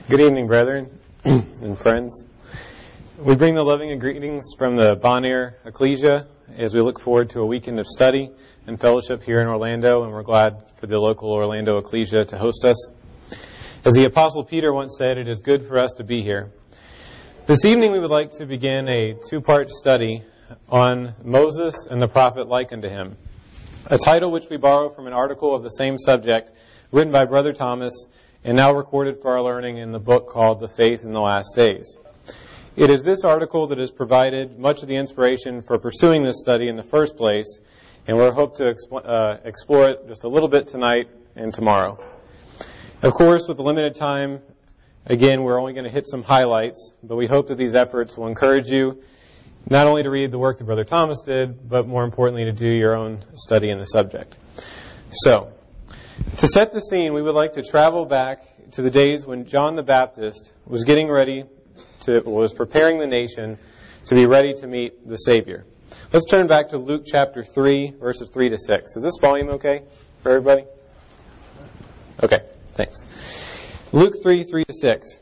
Good evening, brethren and friends. We bring the loving greetings from the Bonaire Ecclesia as we look forward to a weekend of study and fellowship here in Orlando, and we're glad for the local Orlando Ecclesia to host us. As the Apostle Peter once said, it is good for us to be here. This evening we would like to begin a two-part study on Moses and the prophet like unto him, a title which we borrow from an article of the same subject written by Brother Thomas and now recorded for our learning in the book called The Faith in the Last Days. It is this article that has provided much of the inspiration for pursuing this study in the first place, and we hope to explore it just a little bit tonight and tomorrow. Of course, with the limited time, again, we're only going to hit some highlights, but we hope that these efforts will encourage you not only to read the work that Brother Thomas did, but more importantly to do your own study in the subject. So, to set the scene, we would like to travel back to the days when John the Baptist was preparing the nation to be ready to meet the Savior. Let's turn back to Luke chapter 3, verses 3 to 6. Is this volume okay for everybody? Okay, thanks. Luke 3, 3 to 6.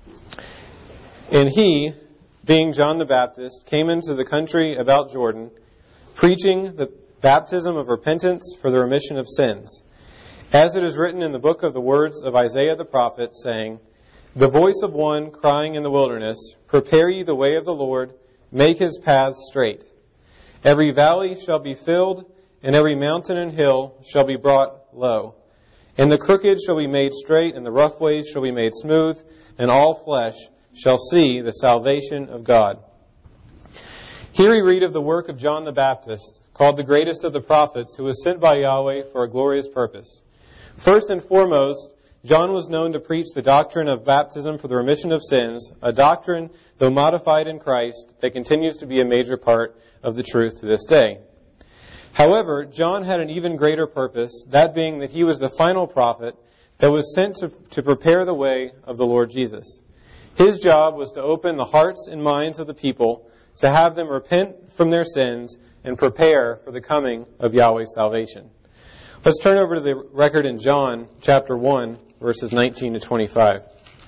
And he, being John the Baptist, came into the country about Jordan, preaching the baptism of repentance for the remission of sins. As it is written in the book of the words of Isaiah the prophet, saying, The voice of one crying in the wilderness, Prepare ye the way of the Lord, make his paths straight. Every valley shall be filled, and every mountain and hill shall be brought low. And the crooked shall be made straight, and the rough ways shall be made smooth, and all flesh shall see the salvation of God. Here we read of the work of John the Baptist, called the greatest of the prophets, who was sent by Yahweh for a glorious purpose. First and foremost, John was known to preach the doctrine of baptism for the remission of sins, a doctrine, though modified in Christ, that continues to be a major part of the truth to this day. However, John had an even greater purpose, that being that he was the final prophet that was sent to prepare the way of the Lord Jesus. His job was to open the hearts and minds of the people, to have them repent from their sins and prepare for the coming of Yahweh's salvation. Let's turn over to the record in John chapter 1, verses 19 to 25.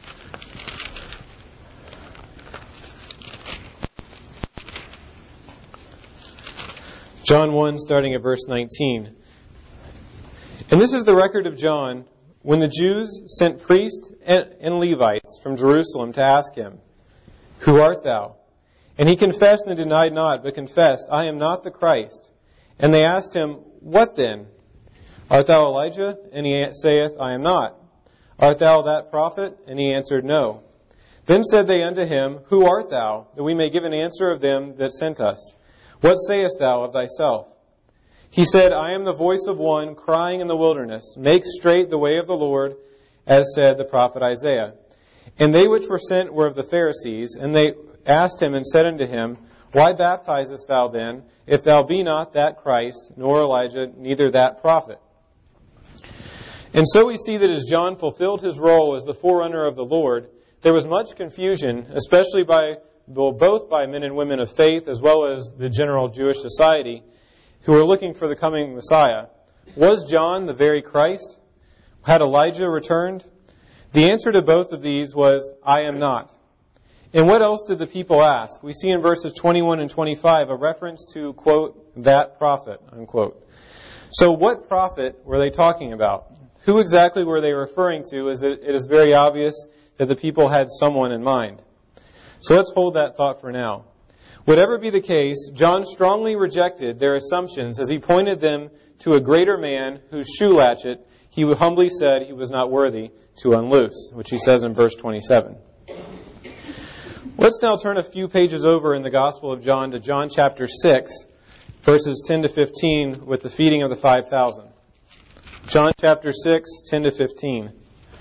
John 1, starting at verse 19. And this is the record of John when the Jews sent priests and Levites from Jerusalem to ask him, Who art thou? And he confessed and denied not, but confessed, I am not the Christ. And they asked him, What then? Art thou Elijah? And he saith, I am not. Art thou that prophet? And he answered, No. Then said they unto him, Who art thou, that we may give an answer of them that sent us? What sayest thou of thyself? He said, I am the voice of one crying in the wilderness, Make straight the way of the Lord, as said the prophet Isaiah. And they which were sent were of the Pharisees, and they asked him and said unto him, Why baptizest thou then, if thou be not that Christ, nor Elijah, neither that prophet? And so we see that as John fulfilled his role as the forerunner of the Lord, there was much confusion, especially both by men and women of faith, as well as the general Jewish society, who were looking for the coming Messiah. Was John the very Christ? Had Elijah returned? The answer to both of these was, I am not. And what else did the people ask? We see in verses 21 and 25 a reference to, quote, that prophet, unquote. So what prophet were they talking about? Who exactly were they referring to? It is very obvious that the people had someone in mind. So let's hold that thought for now. Whatever be the case, John strongly rejected their assumptions as he pointed them to a greater man whose shoe latchet he humbly said he was not worthy to unloose, which he says in verse 27. Let's now turn a few pages over in the Gospel of John to John chapter 6, verses 10 to 15 with the feeding of the 5,000. John chapter 6, 10 to 15.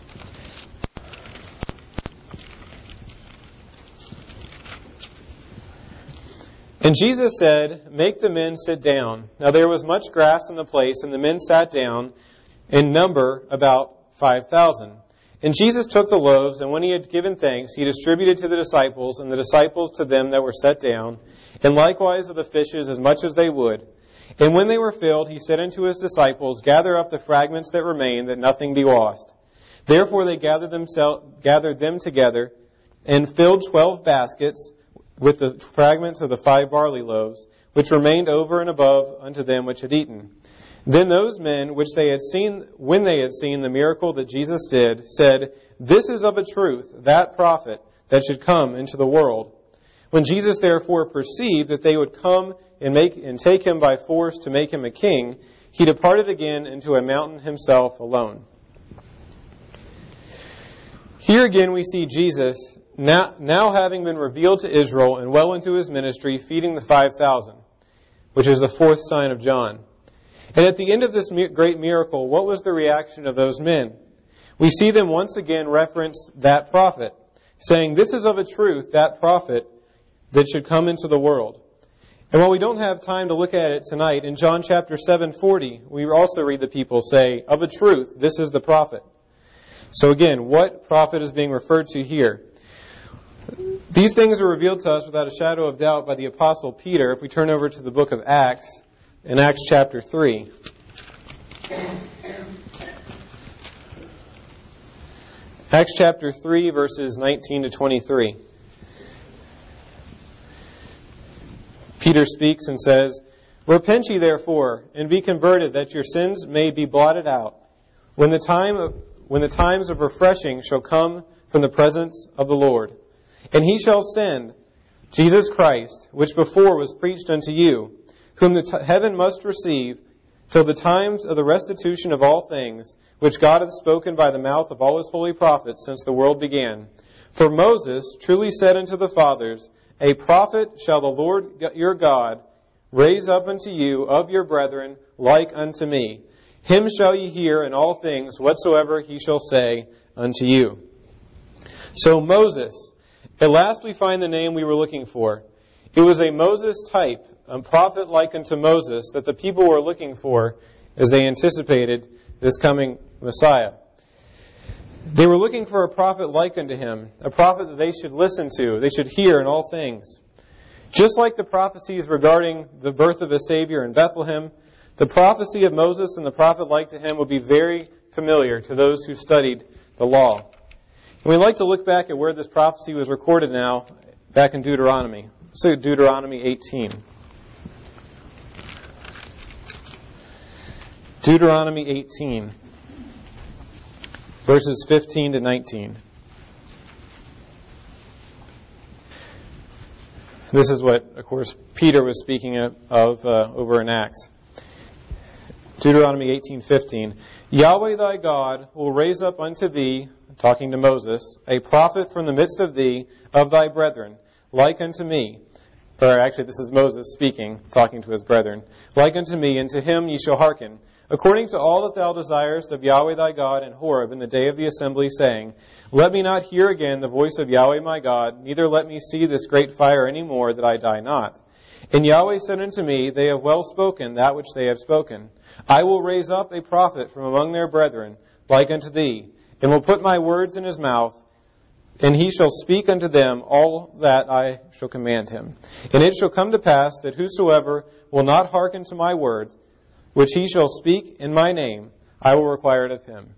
And Jesus said, Make the men sit down. Now there was much grass in the place, and the men sat down, in number about 5,000. And Jesus took the loaves, and when he had given thanks, he distributed to the disciples, and the disciples to them that were set down, and likewise of the fishes as much as they would. And when they were filled, he said unto his disciples, Gather up the fragments that remain, that nothing be lost. Therefore they gathered them together and filled 12 baskets with the fragments of the 5 barley loaves, which remained over and above unto them which had eaten. Then those men, which they had seen, when they had seen the miracle that Jesus did, said, This is of a truth that prophet that should come into the world. When Jesus therefore perceived that they would come and take him by force to make him a king, he departed again into a mountain himself alone. Here again we see Jesus, now having been revealed to Israel and well into his ministry, feeding the 5,000, which is the 4th sign of John. And at the end of this great miracle, what was the reaction of those men? We see them once again reference that prophet, saying, This is of a truth that prophet that should come into the world. And while we don't have time to look at it tonight, in John chapter 7:40, we also read the people say, Of a truth, this is the prophet. So again, what prophet is being referred to here? These things are revealed to us without a shadow of doubt by the Apostle Peter. If we turn over to the book of Acts, in Acts chapter 3. Acts chapter 3, verses 19 to 23. Peter speaks and says, Repent ye therefore, and be converted, that your sins may be blotted out, when the times of refreshing shall come from the presence of the Lord. And he shall send Jesus Christ, which before was preached unto you, whom the heaven must receive, till the times of the restitution of all things, which God hath spoken by the mouth of all his holy prophets since the world began. For Moses truly said unto the fathers, A prophet shall the Lord your God raise up unto you of your brethren like unto me. Him shall ye hear in all things whatsoever he shall say unto you. So Moses, at last we find the name we were looking for. It was a Moses type, a prophet like unto Moses, that the people were looking for as they anticipated this coming Messiah. They were looking for a prophet like unto him, a prophet that they should listen to, they should hear in all things. Just like the prophecies regarding the birth of a Savior in Bethlehem, the prophecy of Moses and the prophet like to him would be very familiar to those who studied the law. And we'd like to look back at where this prophecy was recorded now, back in Deuteronomy. So Deuteronomy 18. Deuteronomy 18, verses 15 to 19. This is what, of course, Peter was speaking of over in Acts. Deuteronomy 18:15. Yahweh thy God will raise up unto thee, talking to Moses, a prophet from the midst of thee, of thy brethren, like unto me. Or actually, this is Moses speaking, talking to his brethren. Like unto me, and to him ye shall hearken, according to all that thou desirest of Yahweh thy God in Horeb in the day of the assembly, saying, Let me not hear again the voice of Yahweh my God, neither let me see this great fire any more, that I die not. And Yahweh said unto me, They have well spoken that which they have spoken. I will raise up a prophet from among their brethren, like unto thee, and will put my words in his mouth, and he shall speak unto them all that I shall command him. And it shall come to pass that whosoever will not hearken to my words, which he shall speak in my name, I will require it of him.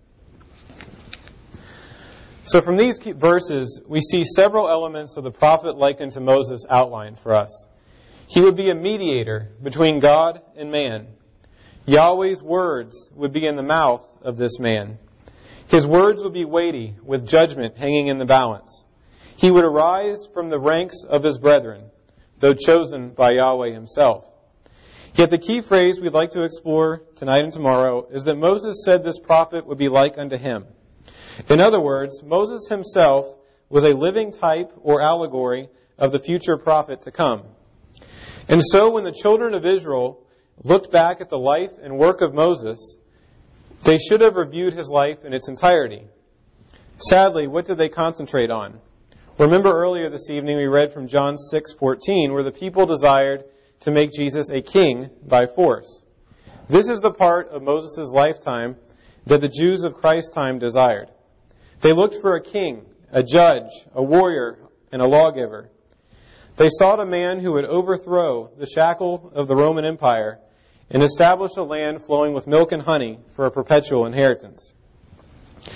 So from these verses, we see several elements of the prophet like unto Moses outlined for us. He would be a mediator between God and man. Yahweh's words would be in the mouth of this man. His words would be weighty, with judgment hanging in the balance. He would arise from the ranks of his brethren, though chosen by Yahweh himself. Yet the key phrase we'd like to explore tonight and tomorrow is that Moses said this prophet would be like unto him. In other words, Moses himself was a living type or allegory of the future prophet to come. And so when the children of Israel looked back at the life and work of Moses, they should have reviewed his life in its entirety. Sadly, what did they concentrate on? Remember earlier this evening we read from John 6:14, where the people desired to make Jesus a king by force. This is the part of Moses' lifetime that the Jews of Christ's time desired. They looked for a king, a judge, a warrior, and a lawgiver. They sought a man who would overthrow the shackle of the Roman Empire and establish a land flowing with milk and honey for a perpetual inheritance.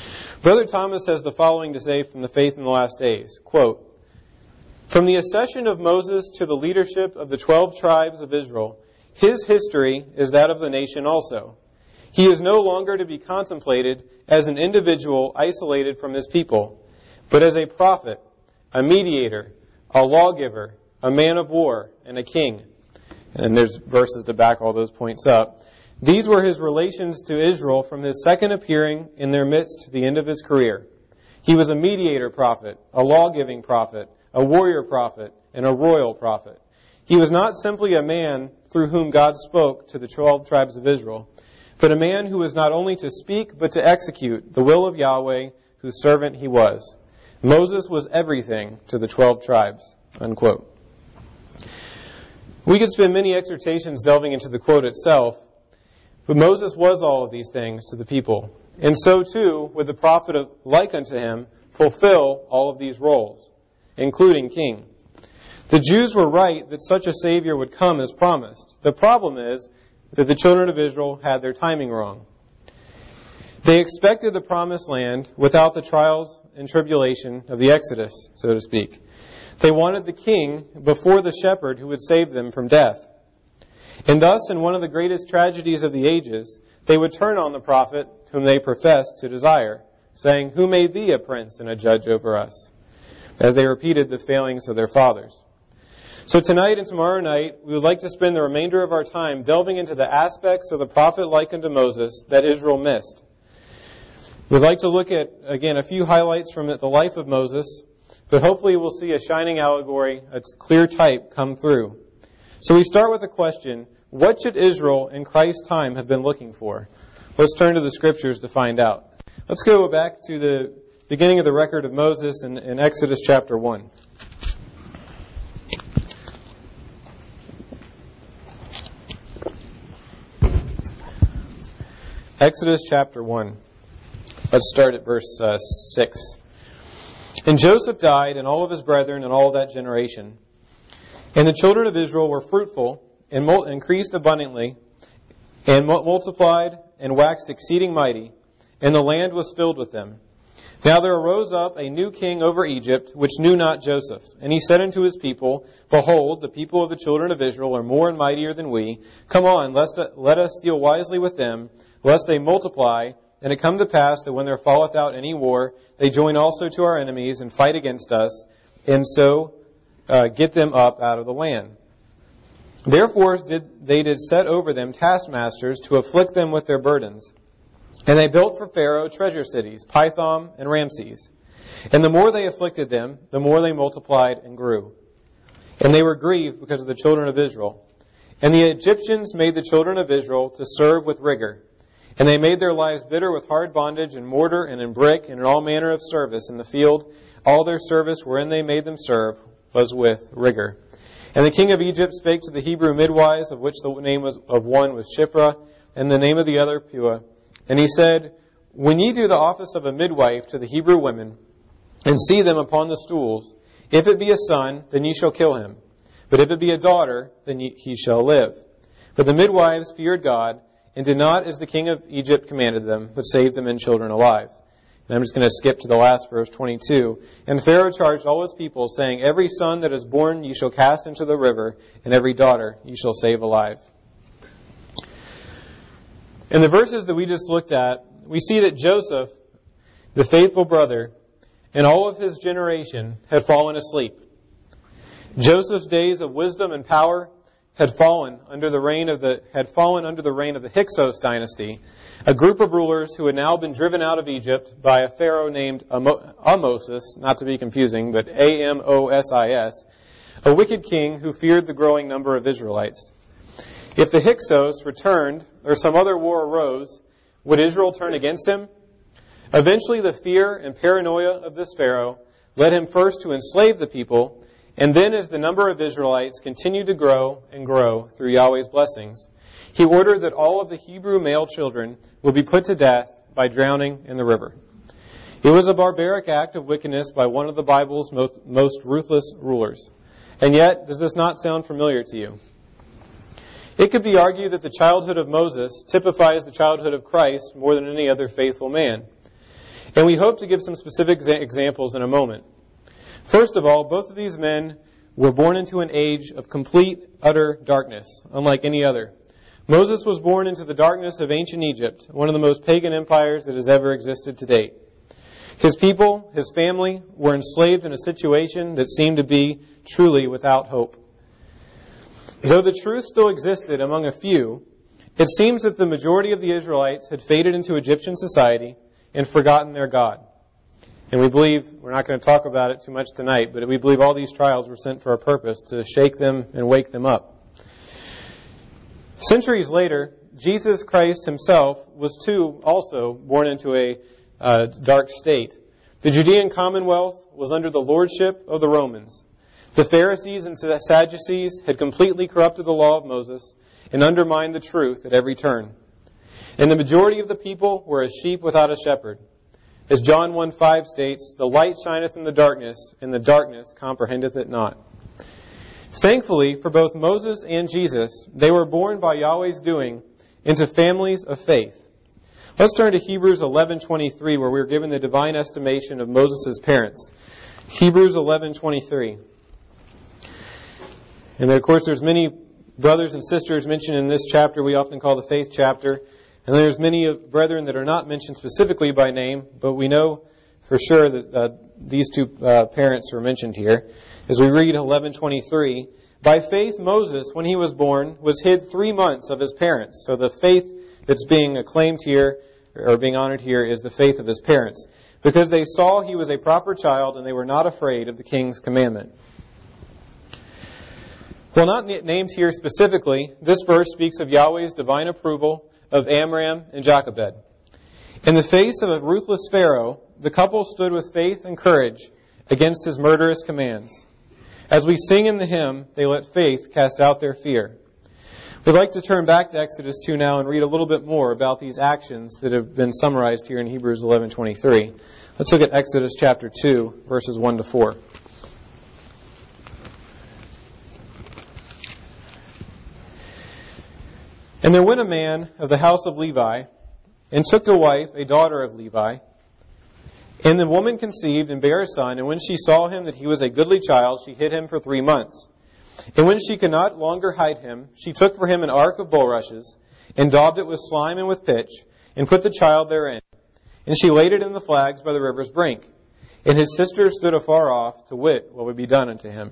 Brother Thomas has the following to say from the Faith in the Last Days. Quote, "From the accession of Moses to the leadership of the 12 tribes of Israel, his history is that of the nation also. He is no longer to be contemplated as an individual isolated from his people, but as a prophet, a mediator, a lawgiver, a man of war, and a king." And there's verses to back all those points up. "These were his relations to Israel from his second appearing in their midst to the end of his career. He was a mediator prophet, a law-giving prophet, a warrior prophet, and a royal prophet. He was not simply a man through whom God spoke to the 12 tribes of Israel, but a man who was not only to speak, but to execute the will of Yahweh, whose servant he was. Moses was everything to the 12 tribes." Unquote. We could spend many exhortations delving into the quote itself, but Moses was all of these things to the people. And so too would the prophet like unto him fulfill all of these roles, including king. The Jews were right that such a Savior would come as promised. The problem is that the children of Israel had their timing wrong. They expected the promised land without the trials and tribulation of the Exodus, so to speak. They wanted the king before the shepherd who would save them from death. And thus, in one of the greatest tragedies of the ages, they would turn on the prophet whom they professed to desire, saying, "Who made thee a prince and a judge over us?" as they repeated the failings of their fathers. So tonight and tomorrow night, we would like to spend the remainder of our time delving into the aspects of the prophet like unto Moses that Israel missed. We'd like to look at, again, a few highlights from the life of Moses, but hopefully we'll see a shining allegory, a clear type come through. So we start with the question, what should Israel in Christ's time have been looking for? Let's turn to the Scriptures to find out. Let's go back to the beginning of the record of Moses in Exodus chapter 1. Exodus chapter 1. Let's start at verse 6. "And Joseph died, and all of his brethren, and all of that generation. And the children of Israel were fruitful, and increased abundantly, and multiplied, and waxed exceeding mighty, and the land was filled with them. Now there arose up a new king over Egypt, which knew not Joseph. And he said unto his people, Behold, the people of the children of Israel are more and mightier than we. Come on, let us deal wisely with them, lest they multiply. And it come to pass that when there falleth out any war, they join also to our enemies and fight against us, and so get them up out of the land. Therefore they did set over them taskmasters to afflict them with their burdens. And they built for Pharaoh treasure cities, Pithom and Ramses. And the more they afflicted them, the more they multiplied and grew. And they were grieved because of the children of Israel. And the Egyptians made the children of Israel to serve with rigor. And they made their lives bitter with hard bondage in mortar and in brick and in all manner of service in the field. All their service wherein they made them serve was with rigor. And the king of Egypt spake to the Hebrew midwives, of which the name of one was Shiphrah, and the name of the other Puah. And he said, When ye do the office of a midwife to the Hebrew women, and see them upon the stools, if it be a son, then ye shall kill him. But if it be a daughter, then he shall live. But the midwives feared God, and did not as the king of Egypt commanded them, but saved them and children alive. And I'm just going to skip to the last verse, 22. And Pharaoh charged all his people, saying, Every son that is born ye shall cast into the river, and every daughter ye shall save alive. In the verses that we just looked at, we see that Joseph, the faithful brother, and all of his generation had fallen asleep. Joseph's days of wisdom and power had fallen under the reign of the Hyksos dynasty, a group of rulers who had now been driven out of Egypt by a pharaoh named Amosis, not to be confusing, but Amosis, a wicked king who feared the growing number of Israelites. If the Hyksos returned, or some other war arose, would Israel turn against him? Eventually, the fear and paranoia of this pharaoh led him first to enslave the people, and then as the number of Israelites continued to grow and grow through Yahweh's blessings, he ordered that all of the Hebrew male children would be put to death by drowning in the river. It was a barbaric act of wickedness by one of the Bible's most ruthless rulers. And yet, does this not sound familiar to you? It could be argued that the childhood of Moses typifies the childhood of Christ more than any other faithful man. And we hope to give some specific examples in a moment. First of all, both of these men were born into an age of complete, utter darkness, unlike any other. Moses was born into the darkness of ancient Egypt, one of the most pagan empires that has ever existed to date. His people, his family, were enslaved in a situation that seemed to be truly without hope. Though the truth still existed among a few, it seems that the majority of the Israelites had faded into Egyptian society and forgotten their God. And we believe, we're not going to talk about it too much tonight, but we believe all these trials were sent for a purpose, to shake them and wake them up. Centuries later, Jesus Christ himself was too also born into a dark state. The Judean Commonwealth was under the lordship of the Romans. The Pharisees and Sadducees had completely corrupted the law of Moses and undermined the truth at every turn. And the majority of the people were as sheep without a shepherd. As John 1:5 states, "The light shineth in the darkness, and the darkness comprehendeth it not." Thankfully, for both Moses and Jesus, they were born by Yahweh's doing into families of faith. Let's turn to Hebrews 11:23, where we're given the divine estimation of Moses' parents. Hebrews 11:23. And of course, there's many brothers and sisters mentioned in this chapter we often call the faith chapter. And there's many brethren that are not mentioned specifically by name, but we know for sure that these two parents are mentioned here. As we read 11:23, "By faith Moses, when he was born, was hid 3 months of his parents." So the faith that's being acclaimed here, or being honored here, is the faith of his parents. "Because they saw he was a proper child, and they were not afraid of the king's commandment." While not named here specifically, this verse speaks of Yahweh's divine approval of Amram and Jochebed. In the face of a ruthless Pharaoh, the couple stood with faith and courage against his murderous commands. As we sing in the hymn, "They let faith cast out their fear." We'd like to turn back to Exodus 2 now and read a little bit more about these actions that have been summarized here in Hebrews 11:23. Let's look at Exodus chapter 2, verses 1 to 4. "And there went a man of the house of Levi, and took to wife a daughter of Levi. And the woman conceived and bare a son, and when she saw him that he was a goodly child, she hid him for 3 months. And when she could not longer hide him, she took for him an ark of bulrushes, and daubed it with slime and with pitch, and put the child therein. And she laid it in the flags by the river's brink. And his sisters stood afar off, to wit what would be done unto him."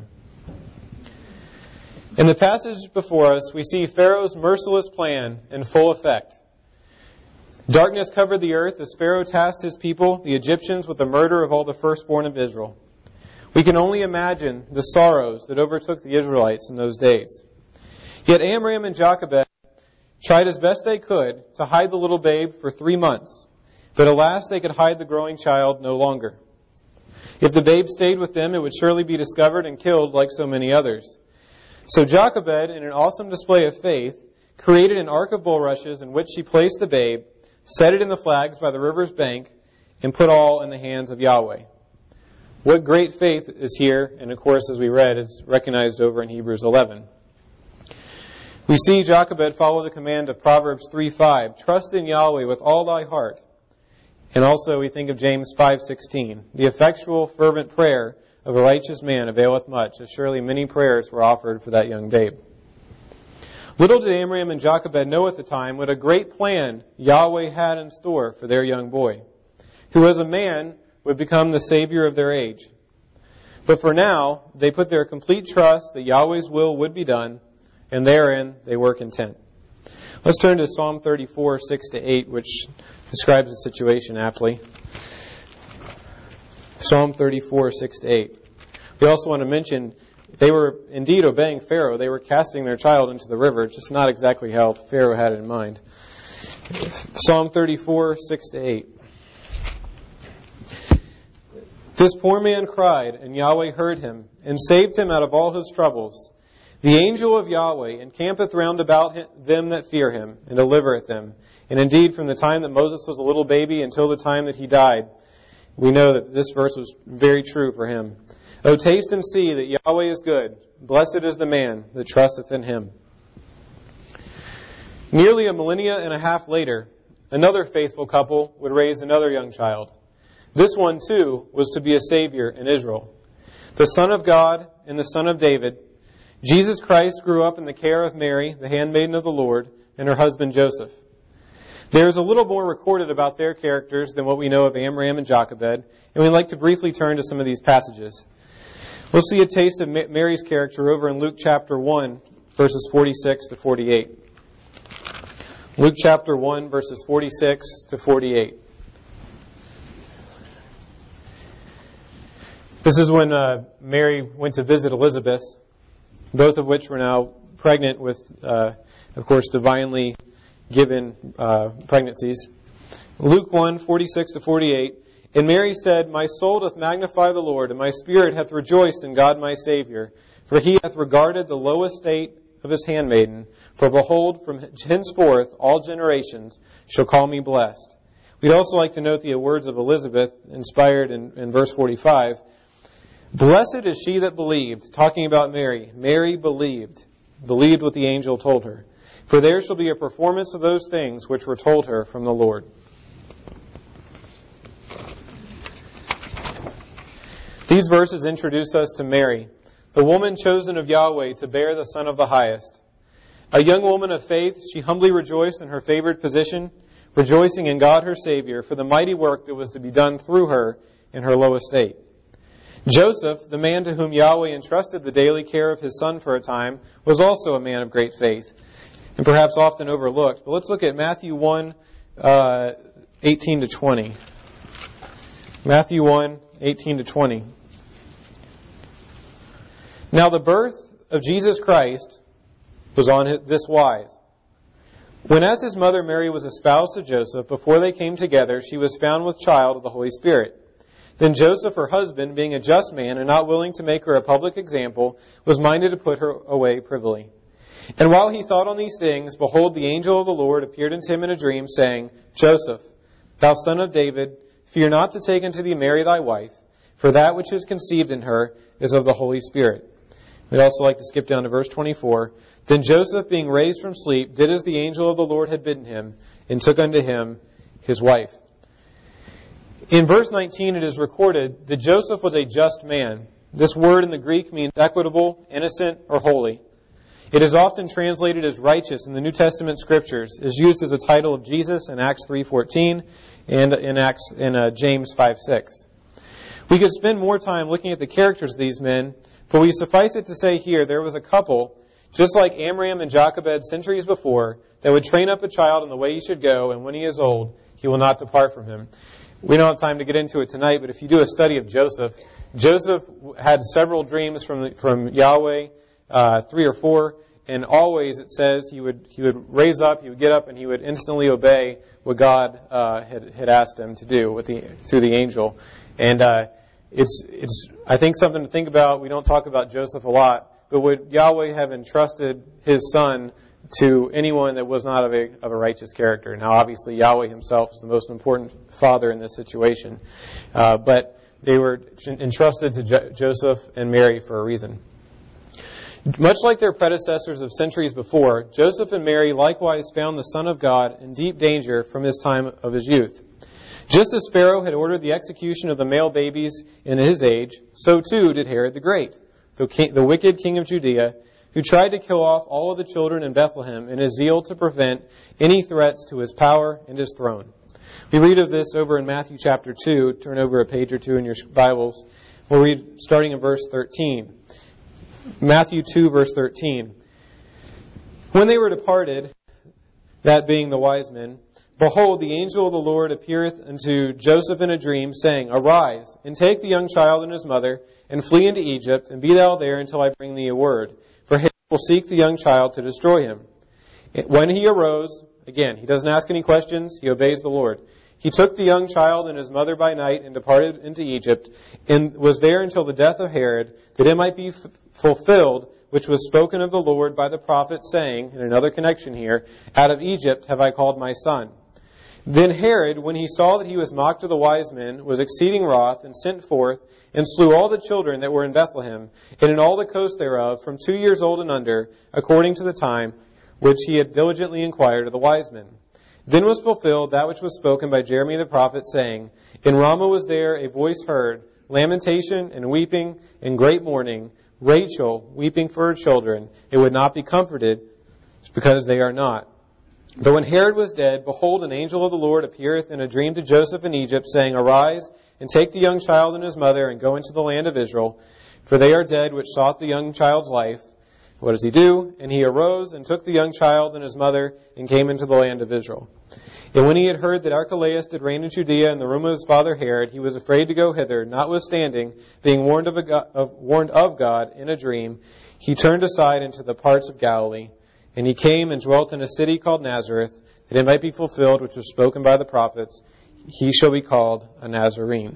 In the passage before us, we see Pharaoh's merciless plan in full effect. Darkness covered the earth as Pharaoh tasked his people, the Egyptians, with the murder of all the firstborn of Israel. We can only imagine the sorrows that overtook the Israelites in those days. Yet Amram and Jochebed tried as best they could to hide the little babe for 3 months. But alas, they could hide the growing child no longer. If the babe stayed with them, it would surely be discovered and killed like so many others. So Jochebed, in an awesome display of faith, created an ark of bulrushes in which she placed the babe, set it in the flags by the river's bank, and put all in the hands of Yahweh. What great faith is here, and of course, as we read, is recognized over in Hebrews 11. We see Jochebed follow the command of Proverbs 3:5, "Trust in Yahweh with all thy heart." And also we think of James 5:16, "The effectual, fervent prayer of a righteous man availeth much," as surely many prayers were offered for that young babe. Little did Amram and Jochebed know at the time what a great plan Yahweh had in store for their young boy, who as a man would become the Savior of their age. But for now, they put their complete trust that Yahweh's will would be done, and therein they were content. Let's turn to Psalm 34, 6-8, which describes the situation aptly. Psalm 34, 6-8. We also want to mention they were indeed obeying Pharaoh. They were casting their child into the river, just not exactly how Pharaoh had it in mind. Psalm 34, 6-8. "This poor man cried, and Yahweh heard him, and saved him out of all his troubles. The angel of Yahweh encampeth round about them that fear him, and delivereth them. And indeed, from the time that Moses was a little baby until the time that he died," we know that this verse was very true for him. "O taste and see that Yahweh is good. Blessed is the man that trusteth in him." Nearly a millennia and a half later, another faithful couple would raise another young child. This one, too, was to be a Savior in Israel. The Son of God and the Son of David, Jesus Christ grew up in the care of Mary, the handmaiden of the Lord, and her husband Joseph. There is a little more recorded about their characters than what we know of Amram and Jochebed, and we'd like to briefly turn to some of these passages. We'll see a taste of Mary's character over in Luke chapter 1, verses 46 to 48. Luke chapter 1, verses 46 to 48. This is when Mary went to visit Elizabeth, both of which were now pregnant with, of course, divinely given pregnancies. Luke 1, 46 to 48. And Mary said, My soul doth magnify the Lord, and my spirit hath rejoiced in God my Savior. For he hath regarded the low estate of his handmaiden. For behold, from henceforth all generations shall call me blessed. We'd also like to note the words of Elizabeth, inspired in verse 45. Blessed is she that believed, talking about Mary. Mary believed what the angel told her. For there shall be a performance of those things which were told her from the Lord. These verses introduce us to Mary, the woman chosen of Yahweh to bear the Son of the Highest. A young woman of faith, she humbly rejoiced in her favored position, rejoicing in God her Savior for the mighty work that was to be done through her in her low estate. Joseph, the man to whom Yahweh entrusted the daily care of his son for a time, was also a man of great faith, and perhaps often overlooked. But let's look at Matthew 1, 18 to 20. Matthew 1, 18 to 20. Now the birth of Jesus Christ was on this wise. When as his mother Mary was espoused to Joseph, before they came together, she was found with child of the Holy Spirit. Then Joseph, her husband, being a just man and not willing to make her a public example, was minded to put her away privily. And while he thought on these things, behold, the angel of the Lord appeared unto him in a dream, saying, Joseph, thou son of David, fear not to take unto thee Mary thy wife, for that which is conceived in her is of the Holy Spirit. We'd also like to skip down to verse 24. Then Joseph, being raised from sleep, did as the angel of the Lord had bidden him, and took unto him his wife. In verse 19 it is recorded that Joseph was a just man. This word in the Greek means equitable, innocent, or holy. It is often translated as righteous in the New Testament scriptures, is used as a title of Jesus in Acts 3:14 and in James 5:6. We could spend more time looking at the characters of these men, but we suffice it to say here there was a couple, just like Amram and Jochebed centuries before, that would train up a child in the way he should go, and when he is old, he will not depart from him. We don't have time to get into it tonight, but if you do a study of Joseph, Joseph had several dreams from Yahweh, 3 or 4, and always it says he would raise up, he would get up, and he would instantly obey what God had asked him to do through the angel. And it's I think something to think about. We don't talk about Joseph a lot, but would Yahweh have entrusted his son to anyone that was not of a righteous character? Now, obviously, Yahweh himself is the most important father in this situation, but they were entrusted to Joseph and Mary for a reason. Much like their predecessors of centuries before, Joseph and Mary likewise found the Son of God in deep danger from his time of his youth. Just as Pharaoh had ordered the execution of the male babies in his age, so too did Herod the Great, the wicked king of Judea, who tried to kill off all of the children in Bethlehem in his zeal to prevent any threats to his power and his throne. We read of this over in Matthew chapter 2. Turn over a page or two in your Bibles. We'll read starting in verse 13. Matthew 2, verse 13. When they were departed, that being the wise men, behold, the angel of the Lord appeareth unto Joseph in a dream, saying, Arise, and take the young child and his mother, and flee into Egypt, and be thou there until I bring thee a word. For Herod will seek the young child to destroy him. When he arose, again, he doesn't ask any questions, he obeys the Lord. He took the young child and his mother by night and departed into Egypt, and was there until the death of Herod, that it might be fulfilled, which was spoken of the Lord by the prophet, saying, in another connection here, Out of Egypt have I called my son. Then Herod, when he saw that he was mocked of the wise men, was exceeding wroth, and sent forth, and slew all the children that were in Bethlehem, and in all the coast thereof, from 2 years old and under, according to the time which he had diligently inquired of the wise men. Then was fulfilled that which was spoken by Jeremiah the prophet, saying, In Ramah was there a voice heard, lamentation and weeping and great mourning, Rachel weeping for her children, and would not be comforted, because they are not. But when Herod was dead, behold, an angel of the Lord appeareth in a dream to Joseph in Egypt, saying, Arise, and take the young child and his mother, and go into the land of Israel, for they are dead which sought the young child's life. What does he do? And he arose and took the young child and his mother, and came into the land of Israel. And when he had heard that Archelaus did reign in Judea in the room of his father Herod, he was afraid to go hither, notwithstanding, being warned of God in a dream, he turned aside into the parts of Galilee. And he came and dwelt in a city called Nazareth, that it might be fulfilled which was spoken by the prophets, he shall be called a Nazarene.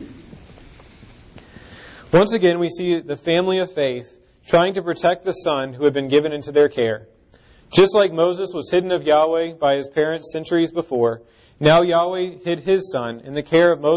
Once again, we see the family of faith trying to protect the son who had been given into their care. Just like Moses was hidden of Yahweh by his parents centuries before, now Yahweh hid his son in the care of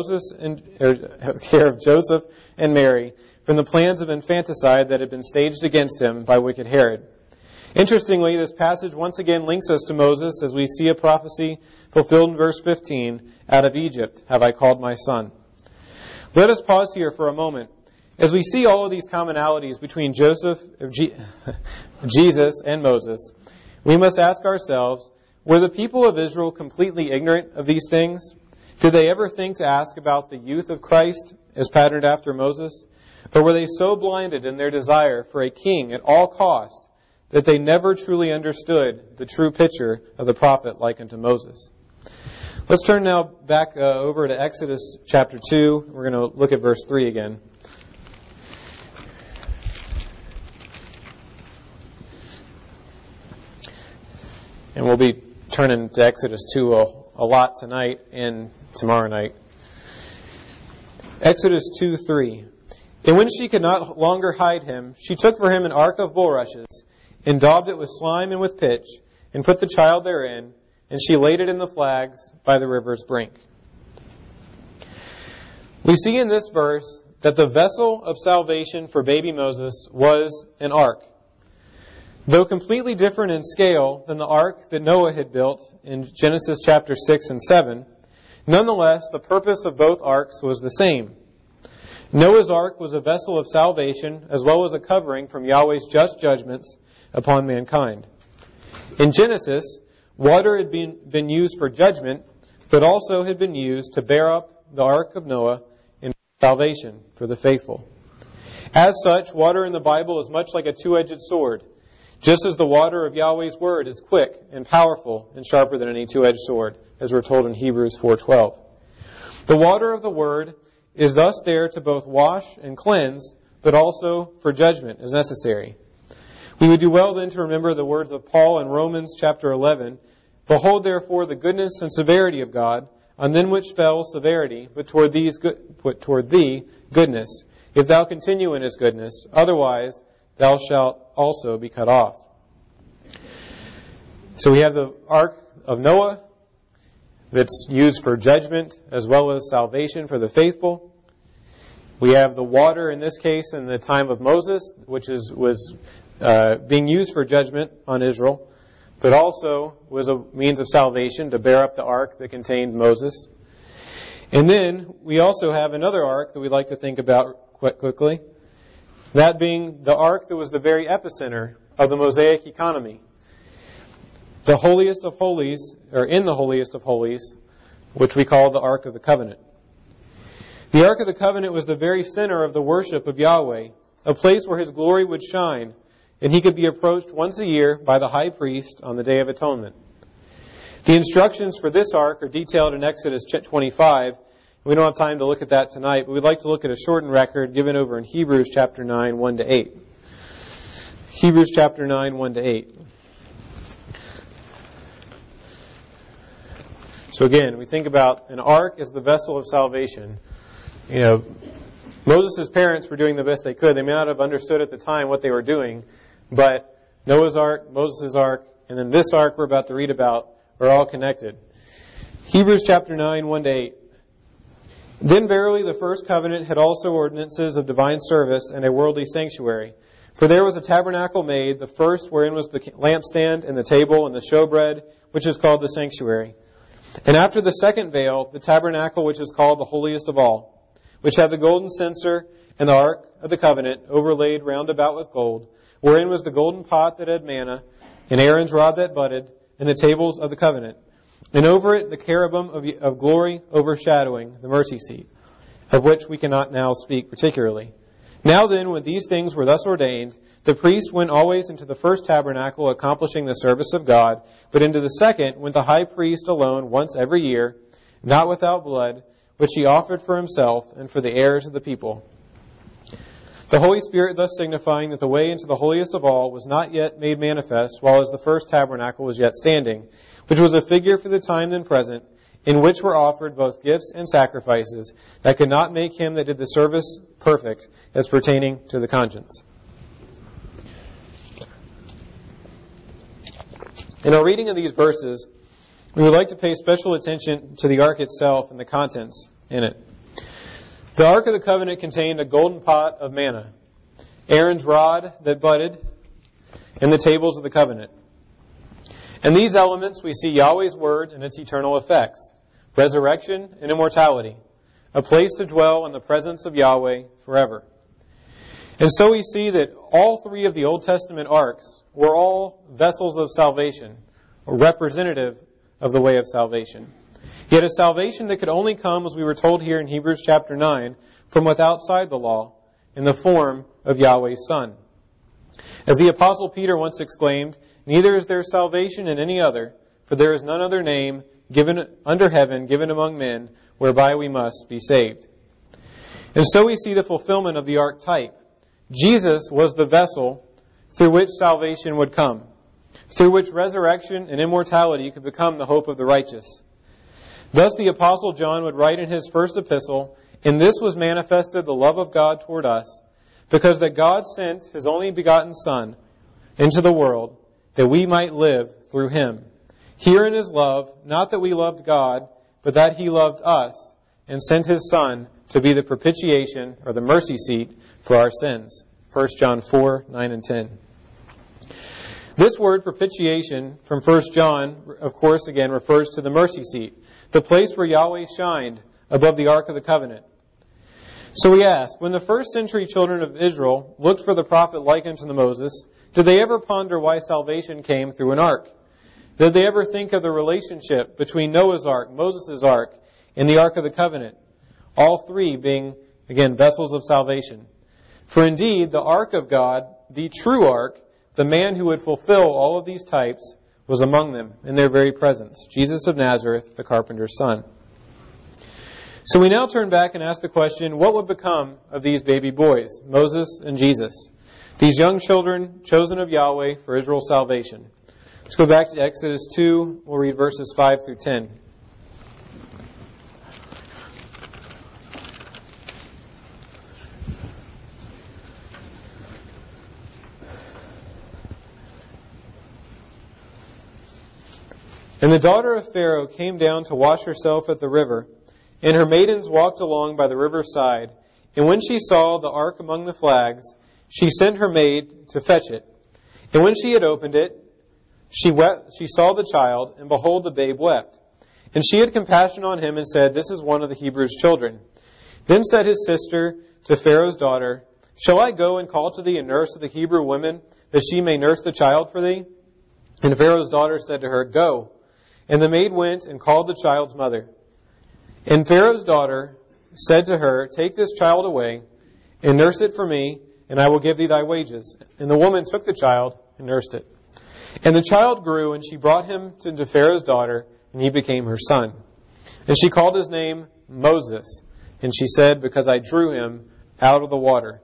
Joseph and Mary from the plans of infanticide that had been staged against him by wicked Herod. Interestingly, this passage once again links us to Moses as we see a prophecy fulfilled in verse 15, Out of Egypt have I called my son. Let us pause here for a moment. As we see all of these commonalities between Jesus and Moses, we must ask ourselves, were the people of Israel completely ignorant of these things? Did they ever think to ask about the youth of Christ as patterned after Moses? Or were they so blinded in their desire for a king at all cost that they never truly understood the true picture of the prophet like unto Moses? Let's turn now back over to Exodus chapter 2. We're going to look at verse 3 again. And we'll be turning to Exodus 2 a lot tonight and tomorrow night. Exodus 2:3. And when she could not longer hide him, she took for him an ark of bulrushes, and daubed it with slime and with pitch, and put the child therein, and she laid it in the flags by the river's brink. We see in this verse that the vessel of salvation for baby Moses was an ark. Though completely different in scale than the ark that Noah had built in Genesis chapter 6 and 7, nonetheless, the purpose of both arks was the same. Noah's ark was a vessel of salvation as well as a covering from Yahweh's just judgments upon mankind. In Genesis, water had been used for judgment, but also had been used to bear up the ark of Noah in salvation for the faithful. As such, water in the Bible is much like a two-edged sword, just as the water of Yahweh's word is quick and powerful and sharper than any two-edged sword, as we're told in Hebrews 4:12. The water of the word is thus there to both wash and cleanse, but also for judgment as necessary. We would do well then to remember the words of Paul in Romans chapter 11, Behold therefore the goodness and severity of God, on them which fell severity, but toward thee goodness, if thou continue in his goodness, otherwise thou shalt also be cut off. So we have the ark of Noah that's used for judgment as well as salvation for the faithful. We have the water in this case in the time of Moses, which was being used for judgment on Israel, but also was a means of salvation to bear up the ark that contained Moses. And then we also have another ark that we'd like to think about quite quickly, that being the ark that was the very epicenter of the Mosaic economy. The holiest of holies, or in the holiest of holies, which we call the Ark of the Covenant. The Ark of the Covenant was the very center of the worship of Yahweh, a place where His glory would shine, and He could be approached once a year by the high priest on the Day of Atonement. The instructions for this ark are detailed in Exodus 25. We don't have time to look at that tonight, but we'd like to look at a shortened record given over in Hebrews chapter 9, 1-8. Hebrews chapter 9, 1-8. So again, we think about an ark as the vessel of salvation. You know, Moses' parents were doing the best they could. They may not have understood at the time what they were doing, but Noah's ark, Moses' ark, and then this ark we're about to read about are all connected. Hebrews chapter 9, 1-8. Then verily the first covenant had also ordinances of divine service and a worldly sanctuary. For there was a tabernacle made, the first wherein was the lampstand and the table and the showbread, which is called the sanctuary. And after the second veil, the tabernacle which is called the holiest of all, which had the golden censer and the ark of the covenant overlaid round about with gold, wherein was the golden pot that had manna, and Aaron's rod that budded, and the tables of the covenant. And over it the cherubim of glory overshadowing the mercy seat, of which we cannot now speak particularly. Now then, when these things were thus ordained, the priest went always into the first tabernacle, accomplishing the service of God, but into the second went the high priest alone once every year, not without blood, which he offered for himself and for the heirs of the people. The Holy Spirit thus signifying that the way into the holiest of all was not yet made manifest, while as the first tabernacle was yet standing, which was a figure for the time then present, in which were offered both gifts and sacrifices that could not make him that did the service perfect as pertaining to the conscience. In our reading of these verses, we would like to pay special attention to the ark itself and the contents in it. The Ark of the Covenant contained a golden pot of manna, Aaron's rod that budded, and the tables of the covenant. In these elements, we see Yahweh's word and its eternal effects, resurrection and immortality, a place to dwell in the presence of Yahweh forever. And so we see that all three of the Old Testament arks were all vessels of salvation, or representative of the way of salvation. Yet a salvation that could only come, as we were told here in Hebrews chapter 9, from outside the law, in the form of Yahweh's Son. As the Apostle Peter once exclaimed, "Neither is there salvation in any other, for there is none other name given under heaven, given among men, whereby we must be saved." And so we see the fulfillment of the archetype. Jesus was the vessel through which salvation would come, through which resurrection and immortality could become the hope of the righteous. Thus the Apostle John would write in his first epistle, "In this was manifested the love of God toward us, because that God sent his only begotten Son into the world, that we might live through him. Herein is love, not that we loved God, but that he loved us, and sent his Son to be the propitiation," or the mercy seat, "for our sins." 1 John 4, 9 and 10. This word propitiation from 1 John, of course, again refers to the mercy seat, the place where Yahweh shined above the Ark of the Covenant. So we ask, when the first century children of Israel looked for the prophet like unto Moses, did they ever ponder why salvation came through an ark? Did they ever think of the relationship between Noah's ark, Moses' ark, and the Ark of the Covenant? All three being, again, vessels of salvation. For indeed, the ark of God, the true ark, the man who would fulfill all of these types, was among them in their very presence, Jesus of Nazareth, the carpenter's son. So we now turn back and ask the question, what would become of these baby boys, Moses and Jesus, these young children chosen of Yahweh for Israel's salvation? Let's go back to Exodus 2. We'll read verses 5 through 10. And the daughter of Pharaoh came down to wash herself at the river, and her maidens walked along by the river's side. And when she saw the ark among the flags, she sent her maid to fetch it. And when she had opened it, she saw the child, and behold, the babe wept. And she had compassion on him, and said, "This is one of the Hebrews' children." Then said his sister to Pharaoh's daughter, "Shall I go and call to thee a nurse of the Hebrew women, that she may nurse the child for thee?" And Pharaoh's daughter said to her, "Go." And the maid went and called the child's mother. And Pharaoh's daughter said to her, "Take this child away, and nurse it for me, and I will give thee thy wages." And the woman took the child and nursed it. And the child grew, and she brought him to Pharaoh's daughter, and he became her son. And she called his name Moses. And she said, "Because I drew him out of the water."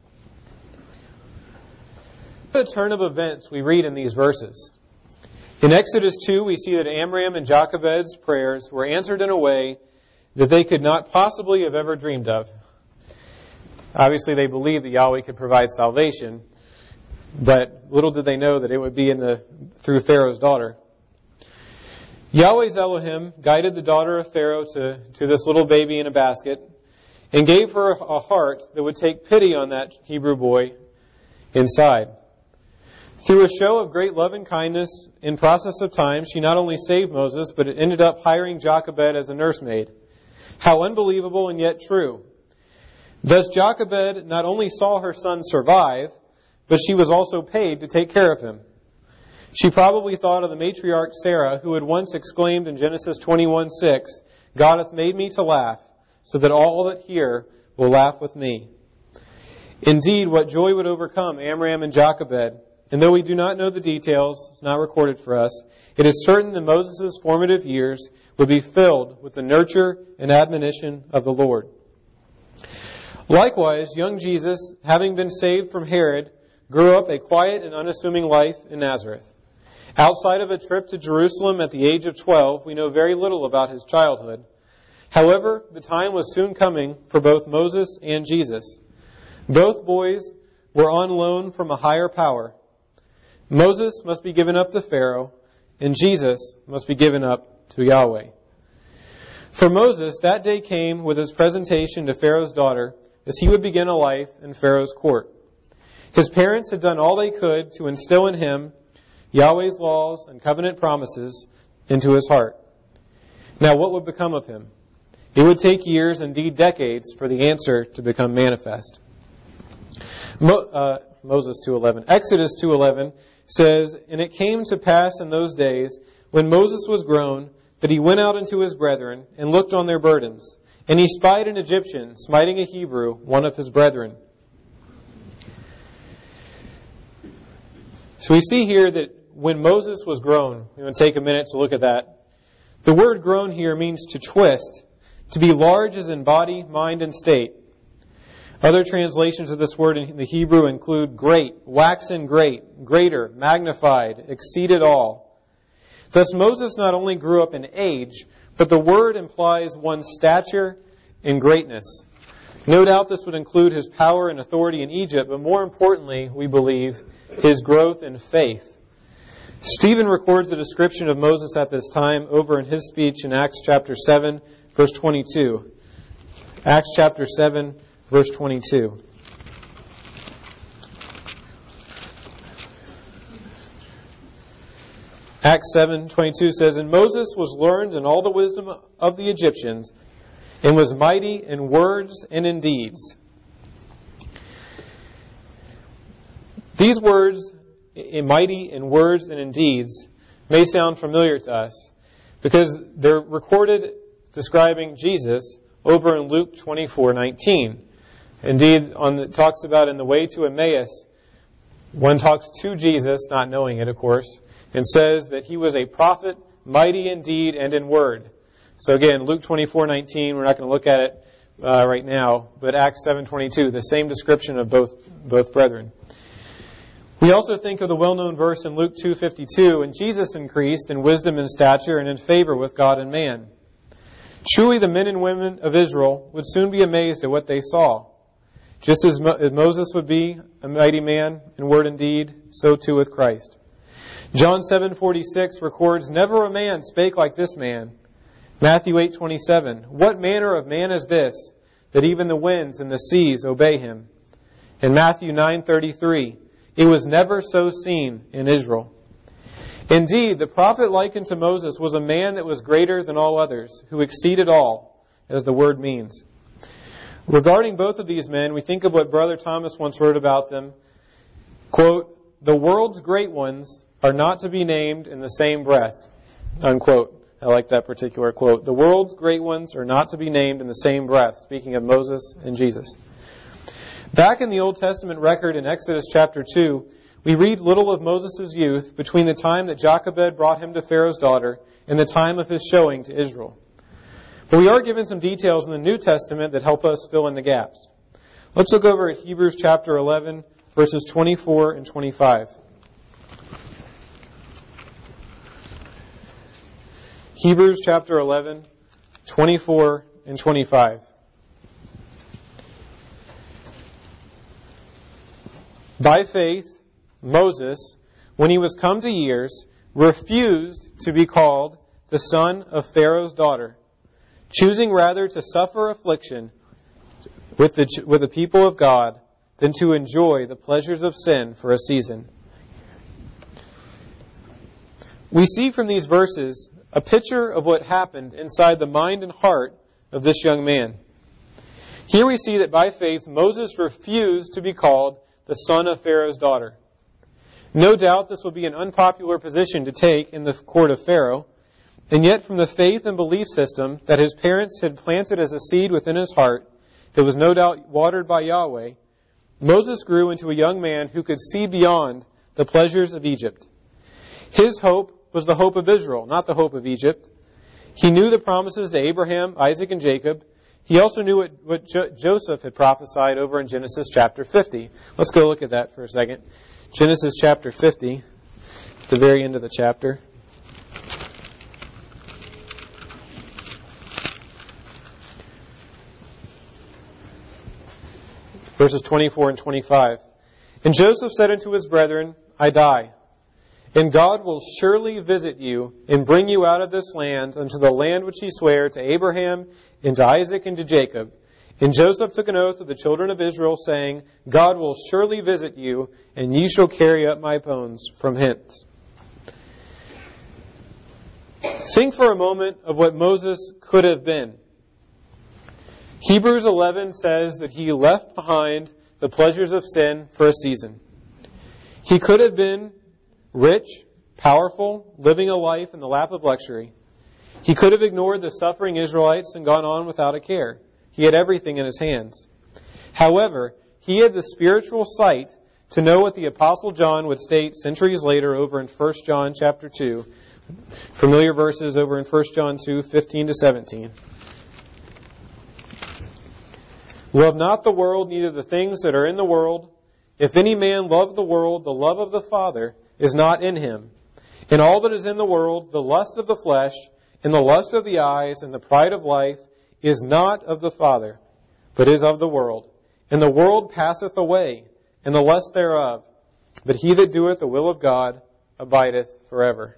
What a turn of events we read in these verses. In Exodus 2, we see that Amram and Jochebed's prayers were answered in a way that they could not possibly have ever dreamed of. Obviously, they believed that Yahweh could provide salvation, but little did they know that it would be through Pharaoh's daughter. Yahweh's Elohim guided the daughter of Pharaoh to this little baby in a basket, and gave her a heart that would take pity on that Hebrew boy, inside. Through a show of great love and kindness, in process of time, she not only saved Moses, but ended up hiring Jochebed as a nursemaid. How unbelievable and yet true. Thus Jochebed not only saw her son survive, but she was also paid to take care of him. She probably thought of the matriarch Sarah, who had once exclaimed in Genesis 21:6, "God hath made me to laugh, so that all that hear will laugh with me." Indeed, what joy would overcome Amram and Jochebed. And though we do not know the details, it's not recorded for us, it is certain that Moses' formative years would be filled with the nurture and admonition of the Lord. Likewise, young Jesus, having been saved from Herod, grew up a quiet and unassuming life in Nazareth. Outside of a trip to Jerusalem at the age of 12, we know very little about his childhood. However, the time was soon coming for both Moses and Jesus. Both boys were on loan from a higher power. Moses must be given up to Pharaoh, and Jesus must be given up to Yahweh. For Moses, that day came with his presentation to Pharaoh's daughter, as he would begin a life in Pharaoh's court. His parents had done all they could to instill in him Yahweh's laws and covenant promises into his heart. Now, what would become of him? It would take years, indeed decades, for the answer to become manifest. Moses 2:11. Exodus 2:11 says, "And it came to pass in those days, when Moses was grown, that he went out unto his brethren, and looked on their burdens. And he spied an Egyptian, smiting a Hebrew, one of his brethren." So we see here that when Moses was grown, we're going to take a minute to look at that. The word grown here means to twist, to be large as in body, mind, and state. Other translations of this word in the Hebrew include great, waxen great, greater, magnified, exceeded all. Thus Moses not only grew up in age, but the word implies one's stature and greatness. No doubt this would include his power and authority in Egypt, but more importantly, we believe, his growth in faith. Stephen records the description of Moses at this time over in his speech in Acts chapter 7, verse 22. Acts chapter 7, verse 22. Acts 7:22 says, "And Moses was learned in all the wisdom of the Egyptians, and was mighty in words and in deeds." These words, mighty in words and in deeds, may sound familiar to us because they're recorded describing Jesus over in Luke 24:19. Indeed, it talks about in the way to Emmaus, one talks to Jesus, not knowing it, of course, and says that he was a prophet, mighty in deed and in word. So again, Luke 24:19, we're not going to look at it right now, but Acts 7:22, the same description of both brethren. We also think of the well-known verse in Luke 2:52, "And Jesus increased in wisdom and stature and in favor with God and man." Truly the men and women of Israel would soon be amazed at what they saw. Just as Moses would be a mighty man in word and deed, so too with Christ. John 7:46 records, "Never a man spake like this man." Matthew 8:27, "What manner of man is this, that even the winds and the seas obey him?" And Matthew 9:33, "It was never so seen in Israel." Indeed, the prophet likened to Moses was a man that was greater than all others, who exceeded all, as the word means. Regarding both of these men, we think of what Brother Thomas once wrote about them. Quote, "The world's great ones are not to be named in the same breath." Unquote. I like that particular quote. The world's great ones are not to be named in the same breath, speaking of Moses and Jesus. Back in the Old Testament record in Exodus chapter 2, we read little of Moses' youth between the time that Jochebed brought him to Pharaoh's daughter and the time of his showing to Israel. But we are given some details in the New Testament that help us fill in the gaps. Let's look over at Hebrews chapter 11, verses 24 and 25. Hebrews chapter 11, 24 and 25. By faith, Moses, when he was come to years, refused to be called the son of Pharaoh's daughter, choosing rather to suffer affliction with the people of God than to enjoy the pleasures of sin for a season. We see from these verses a picture of what happened inside the mind and heart of this young man. Here we see that by faith, Moses refused to be called the son of Pharaoh's daughter. No doubt this would be an unpopular position to take in the court of Pharaoh, and yet from the faith and belief system that his parents had planted as a seed within his heart that was no doubt watered by Yahweh, Moses grew into a young man who could see beyond the pleasures of Egypt. His hope was the hope of Israel, not the hope of Egypt. He knew the promises to Abraham, Isaac, and Jacob. He also knew what Joseph had prophesied over in Genesis chapter 50. Let's go look at that for a second. Genesis chapter 50, at the very end of the chapter. Verses 24 and 25. And Joseph said unto his brethren, I die, and God will surely visit you and bring you out of this land unto the land which he sware to Abraham and to Isaac and to Jacob. And Joseph took an oath of the children of Israel, saying, God will surely visit you, and ye shall carry up my bones from hence. Think for a moment of what Moses could have been. Hebrews 11 says that he left behind the pleasures of sin for a season. He could have been rich, powerful, living a life in the lap of luxury. He could have ignored the suffering Israelites and gone on without a care. He had everything in his hands. However, he had the spiritual sight to know what the Apostle John would state centuries later over in 1 John chapter 2. Familiar verses over in 1 John 2, 15 to 17. Love not the world, neither the things that are in the world. If any man love the world, the love of the Father is not in him. And all that is in the world, the lust of the flesh, and the lust of the eyes, and the pride of life, is not of the Father, but is of the world. And the world passeth away, and the lust thereof. But he that doeth the will of God abideth forever.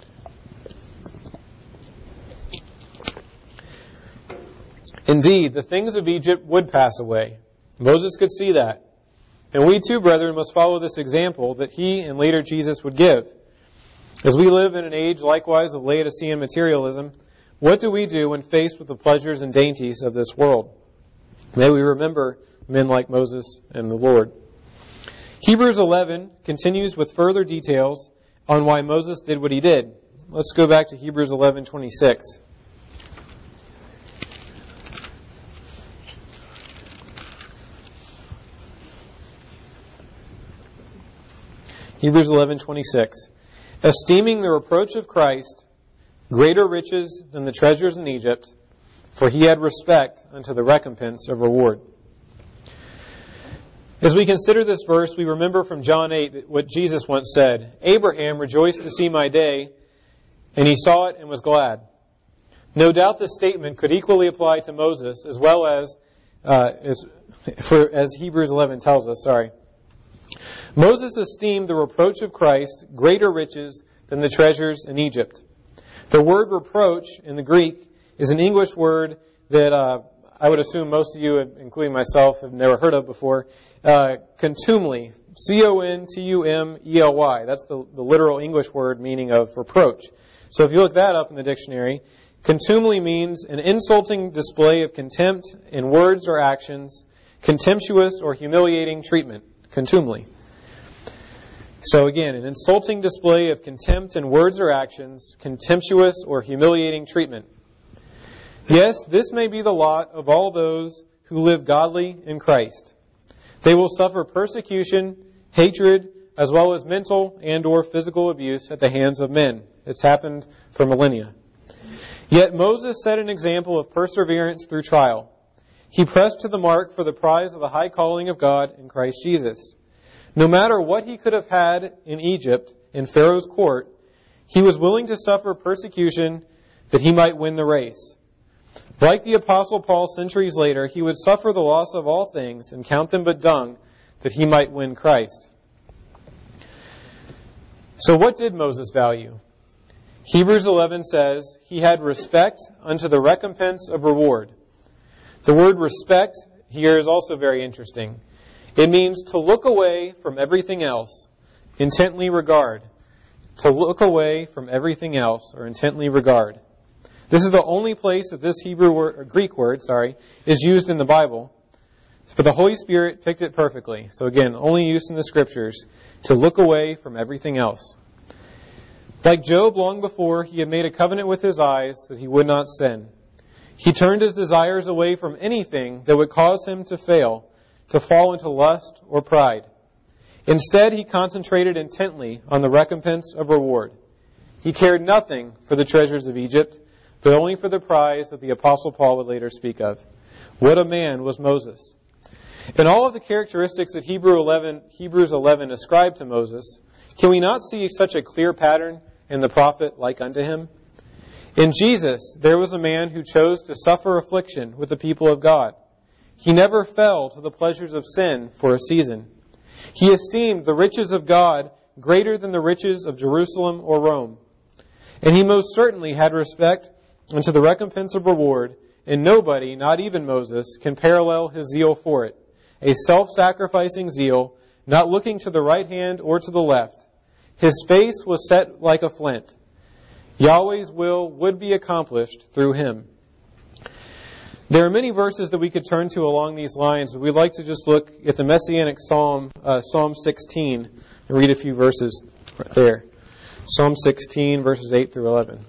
Indeed, the things of Egypt would pass away. Moses could see that. And we too, brethren, must follow this example that he and later Jesus would give. As we live in an age likewise of Laodicean materialism, what do we do when faced with the pleasures and dainties of this world? May we remember men like Moses and the Lord. Hebrews 11 continues with further details on why Moses did what he did. Let's go back to Hebrews 11:26. Hebrews 11:26. Esteeming the reproach of Christ greater riches than the treasures in Egypt, for he had respect unto the recompense of reward. As we consider this verse, we remember from John 8 what Jesus once said, Abraham rejoiced to see my day, and he saw it and was glad. No doubt this statement could equally apply to Moses as well as Hebrews 11 tells us. Moses esteemed the reproach of Christ greater riches than the treasures in Egypt. The word reproach in the Greek is an English word that I would assume most of you, including myself, have never heard of before. Contumely. C-O-N-T-U-M-E-L-Y. That's the literal English word meaning of reproach. So if you look that up in the dictionary, contumely means an insulting display of contempt in words or actions, contemptuous or humiliating treatment. Contumely. So again, an insulting display of contempt in words or actions, contemptuous or humiliating treatment. Yes, this may be the lot of all those who live godly in Christ. They will suffer persecution, hatred, as well as mental and or physical abuse at the hands of men. It's happened for millennia. Yet Moses set an example of perseverance through trial. He pressed to the mark for the prize of the high calling of God in Christ Jesus. No matter what he could have had in Egypt, in Pharaoh's court, he was willing to suffer persecution that he might win the race. Like the Apostle Paul centuries later, he would suffer the loss of all things and count them but dung that he might win Christ. So what did Moses value? Hebrews 11 says, he had respect unto the recompense of reward. The word respect here is also very interesting. It means to look away from everything else, intently regard. To look away from everything else, or intently regard. This is the only place that this Greek word is used in the Bible. But the Holy Spirit picked it perfectly. So again, only used in the Scriptures, to look away from everything else. Like Job long before, he had made a covenant with his eyes that he would not sin. He turned his desires away from anything that would cause him to fail, to fall into lust or pride. Instead, he concentrated intently on the recompense of reward. He cared nothing for the treasures of Egypt, but only for the prize that the Apostle Paul would later speak of. What a man was Moses! In all of the characteristics that Hebrews 11 ascribed to Moses, can we not see such a clear pattern in the prophet like unto him? In Jesus, there was a man who chose to suffer affliction with the people of God. He never fell to the pleasures of sin for a season. He esteemed the riches of God greater than the riches of Jerusalem or Rome. And he most certainly had respect unto the recompense of reward, and nobody, not even Moses, can parallel his zeal for it. A self-sacrificing zeal, not looking to the right hand or to the left. His face was set like a flint. Yahweh's will would be accomplished through him. There are many verses that we could turn to along these lines, but we'd like to just look at the Messianic Psalm, Psalm 16, and read a few verses right there. Psalm 16, verses 8 through 11.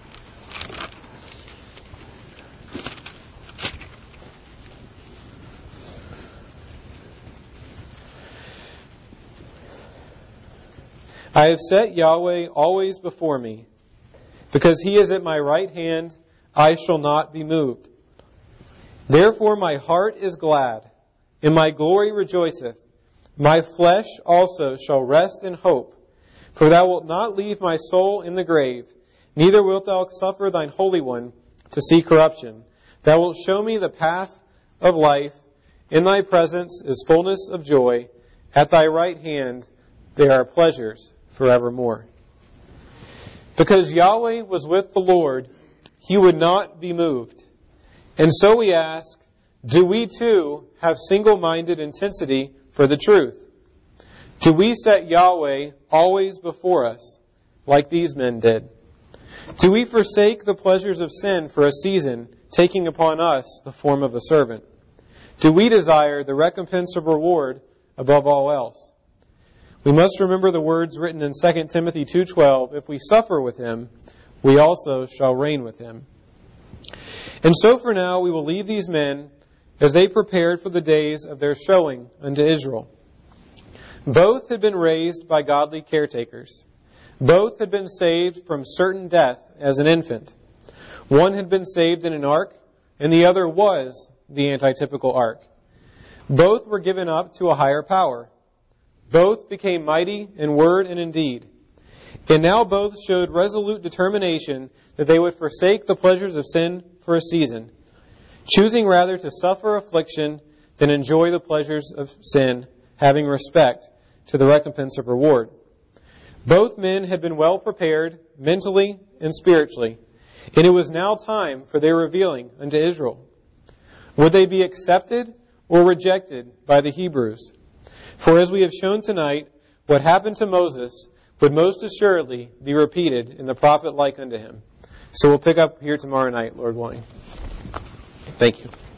I have set Yahweh always before me. Because he is at my right hand, I shall not be moved. Therefore my heart is glad, and my glory rejoiceth. My flesh also shall rest in hope. For thou wilt not leave my soul in the grave, neither wilt thou suffer thine Holy One to see corruption. Thou wilt show me the path of life. In thy presence is fullness of joy. At thy right hand there are pleasures forevermore. Because Yahweh was with the Lord, he would not be moved. And so we ask, do we too have single-minded intensity for the truth? Do we set Yahweh always before us, like these men did? Do we forsake the pleasures of sin for a season, taking upon us the form of a servant? Do we desire the recompense of reward above all else? We must remember the words written in 2 Timothy 2:12, if we suffer with him, we also shall reign with him. And so for now we will leave these men as they prepared for the days of their showing unto Israel. Both had been raised by godly caretakers. Both had been saved from certain death as an infant. One had been saved in an ark, and the other was the antitypical ark. Both were given up to a higher power. Both became mighty in word and in deed. And now both showed resolute determination that they would forsake the pleasures of sin for a season, choosing rather to suffer affliction than enjoy the pleasures of sin, having respect to the recompense of reward. Both men had been well prepared mentally and spiritually, and it was now time for their revealing unto Israel. Would they be accepted or rejected by the Hebrews? For as we have shown tonight, what happened to Moses would most assuredly be repeated in the prophet like unto him. So we'll pick up here tomorrow night, Lord willing. Thank you.